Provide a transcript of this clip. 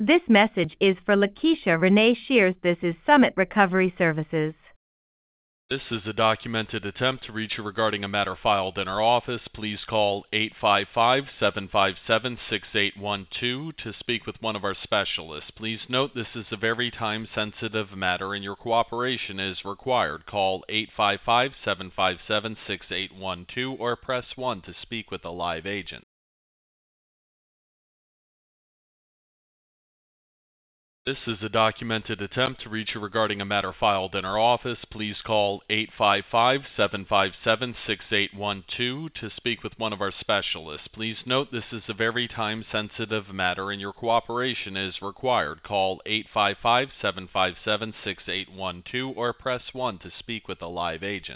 This message is for Lakeisha Renee Shears. This is Summit Recovery Services. This is a documented attempt to reach you regarding a matter filed in our office. Please call 855-757-6812 to speak with one of our specialists. Please note this is a very time-sensitive matter and your cooperation is required. Call 855-757-6812 or press 1 to speak with a live agent. This is a documented attempt to reach you regarding a matter filed in our office. Please call 855-757-6812 to speak with one of our specialists. Please note this is a very time-sensitive matter and your cooperation is required. Call 855-757-6812 or press 1 to speak with a live agent.